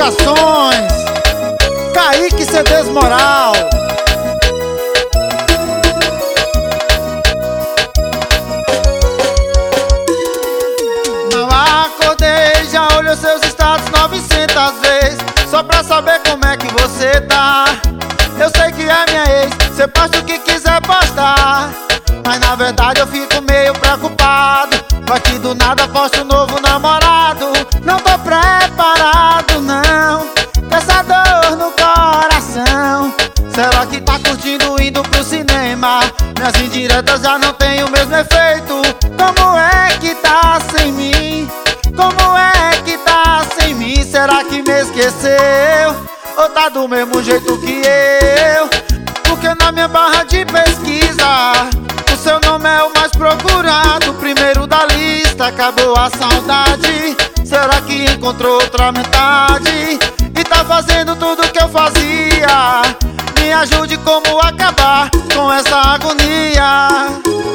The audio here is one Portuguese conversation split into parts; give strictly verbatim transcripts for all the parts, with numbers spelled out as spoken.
Gravações, Kaique C Ds Moral. Não acordei, já olhei seus status novecentas vezes, só pra saber como é que você tá. Eu sei que é minha ex, cê posta o que quiser postar, mas na verdade eu fico meio preocupado. Vai que do nada posto um novo namorado. Não tô preparado não, com essa dor no coração. Será que tá curtindo indo pro cinema? Minhas indiretas já não tem o mesmo efeito. Como é que tá sem mim? Como é que tá sem mim? Será que me esqueceu? Ou tá do mesmo jeito que eu? Porque na minha barra de pesquisa o seu nome é o mais procurado, primeiro da lista. Acabou a saudade, será que encontrou outra metade? E tá fazendo tudo que eu fazia. Me ajude como acabar com essa agonia.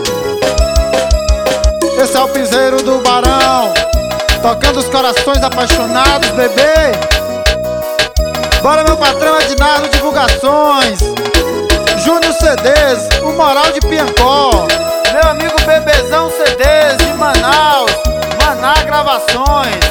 Esse é o piseiro do Barão, tocando os corações apaixonados, bebê. Bora, meu patrão Ednardo Divulgações, Júnior C Ds, o Moral de Piancó, meu amigo Bebezão C Ds de Manaus, Maná Gravações.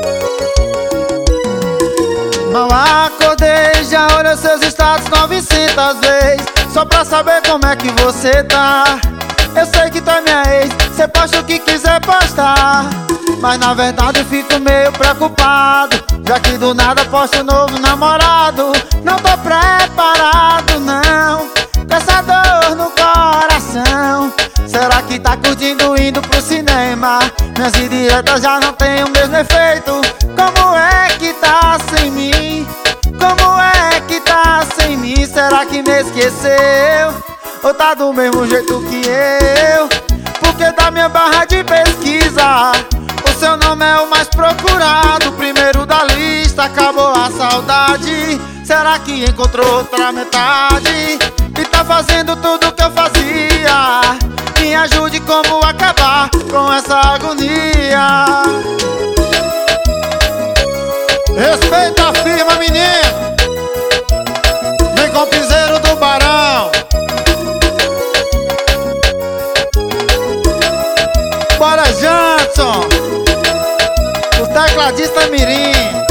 Não acordei, já olhei seus status novecentas vezes, só pra saber como é que você tá. Eu sei que tu é minha ex, cê posta o que quiser postar, mas na verdade eu fico meio preocupado, já que do nada posto um novo namorado. Não tô preparado não, com essa dor no coração. Será que tá curtindo indo pro cinema? Minhas indiretas já não tem o mesmo efeito. Como é que tá sem mim? Como é que tá sem mim? Será que me esqueceu? Ou tá do mesmo jeito que eu? Porque da minha barra de pesquisa o seu nome é o mais procurado, primeiro da lista. Acabou a saudade, será que encontrou outra metade? E tá fazendo tudo que eu fazia. Me ajude como acabar com essa agonia. Respeita a firma, menino. Vem com o piseiro do Barão. Bora, Jackson, o tecladista mirim.